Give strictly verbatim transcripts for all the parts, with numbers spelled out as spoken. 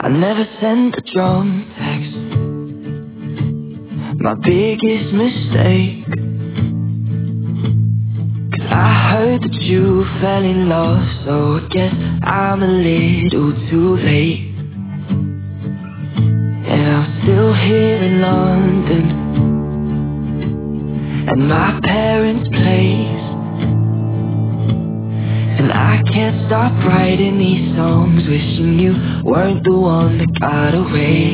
I never sent a drunk text, my biggest mistake. Cause I heard that you fell in love, so I guess I'm a little too late. And I'm still here in London, at my parents' place. And I can't stop writing these songs, wishing you weren't the one that got away.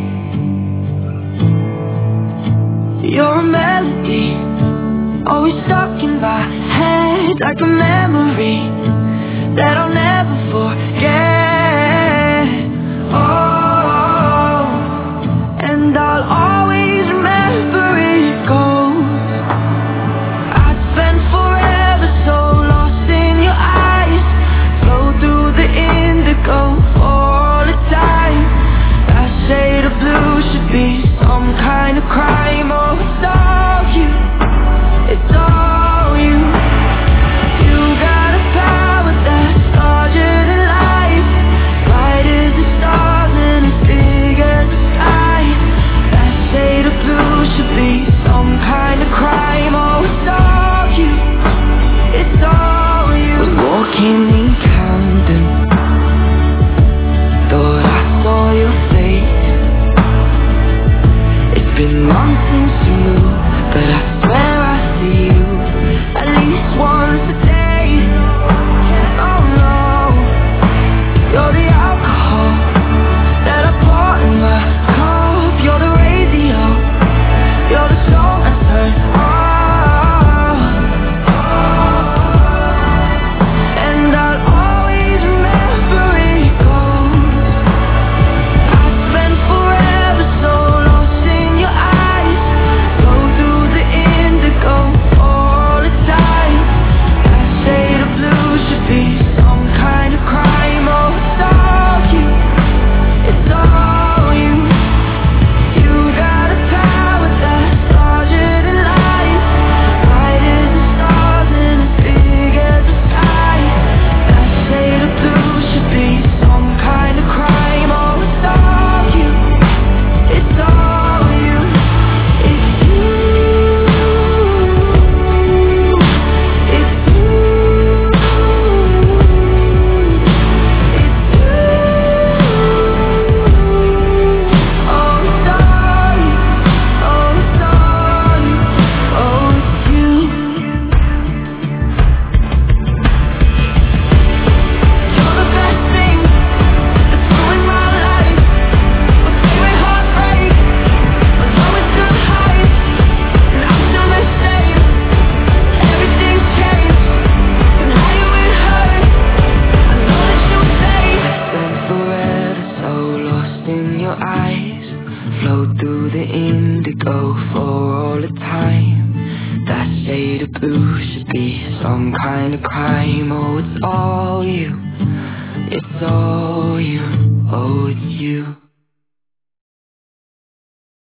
You're a melody, always stuck in my head, like a memory that I'll never forget. Oh, and I'll always remember it goes. I'd spend forever so lost in your eyes, flow through the indigo all the time. I say the blue should be some kind of crime. Oh, it's all you, it's all you. You got a power that's larger than life, bright as the stars and as big as the sky. I say the blue should be some kind of crime. Oh, it's all you, it's all you. Was walking in Camden, thought I saw your face. It's been months since you moved, but I swear I see you at least once a day. Oh no, you're the alcohol that I pour in my cup. You're the radio, you're the song I turn on. And I'll always remember it goes. I spent forever so lost in your eyes, flow through the indigo all the time. I say the blue should be some kind of crime. Oh, it's all you, it's all you. You got a power that's larger than life, bright as the stars and as big as the sky. I say the blue should be some kind of crime. Oh, it's all you, it's all you. It's you, it's you, it's you. Oh, it's all you, oh, it's all you, oh, it's you. You're the best thing that's ruined my life, my favorite heartbreak, my lowest good highs, and I'm still the same. Everything's changed, and how you it hurt, I know that you'll say. Spent forever so lost in your eyes, flowed through the indigo for all the time. That shade of blue should be some kind of crime. Oh, it's all you, it's all you, oh, it's you.